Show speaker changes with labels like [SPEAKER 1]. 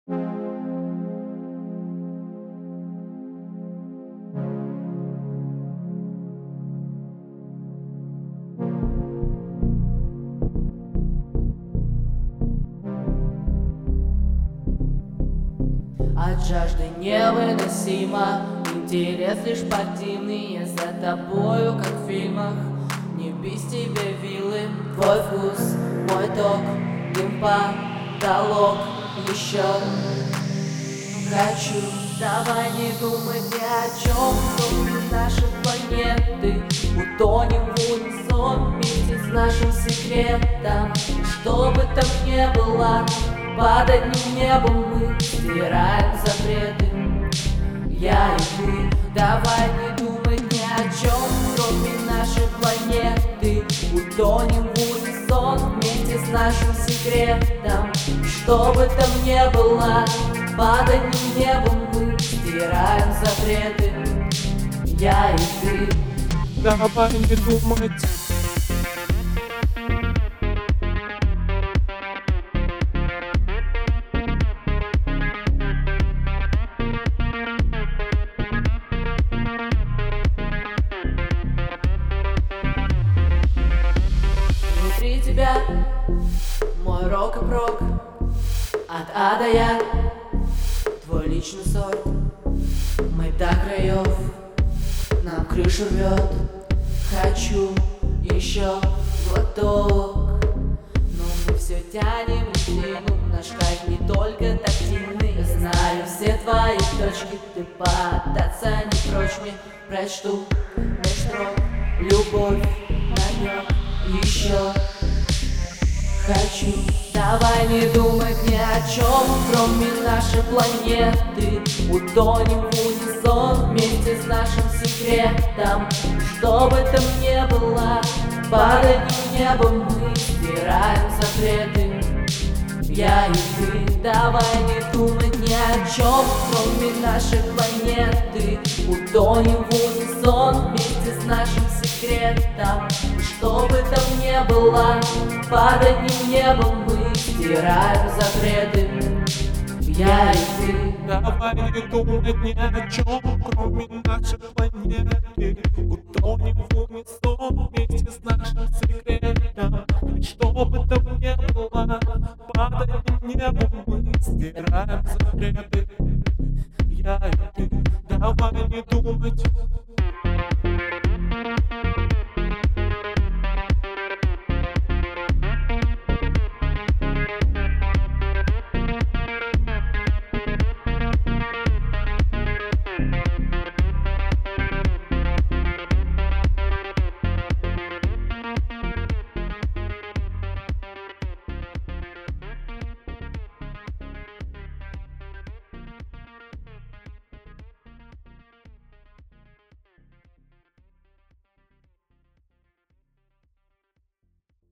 [SPEAKER 1] От жажды невыносимо, интерес лишь спортивный. Я за тобою, как в фильмах, не без тебя вилы. Твой вкус, мой ток, дым потолок. Еще хочу, давай не думать ни о чем, кроме нашей планеты. Утонем в унисон вместе с нашим секретом. Что бы там ни было, под одним небом мы стираем запреты. Я и ты, давай не думать ни о чем, кроме нашей планеты. Утонем в унисон вместе с нашим секретом. Что бы там ни было, под одним небом мы стираем запреты. Я и ты.
[SPEAKER 2] Давай не думать.
[SPEAKER 1] Внутри тебя мой рок и прок, от А до Я, твой личный сорт. Мы до краев, нам крышу рвет. Хочу еще глоток, но мы все тянем льдину. Наш кайф не только тактильный. Я знаю все твои точки, ты поддаться не прочь. Мне прочту меж строк любовь, намек. Еще хочу, давай не думать ни о чем, кроме нашей планеты. Утонем в унисон вместе с нашим секретом. Что бы там ни было, под одним небом мы стираем запреты. Я и ты, давай не думать ни о чем, кроме нашей планеты. Утонем в унисон вместе с нашим секретом. Что бы там ни было, под одним небом мы стираем запреты. Я и ты.
[SPEAKER 2] Давай не думать ни о чем, кроме нашей планеты. Утонем в унисон вместе с нашим секретом. Что бы там ни было, под одним небом мы стираем запреты. Я и ты. Давай не думать.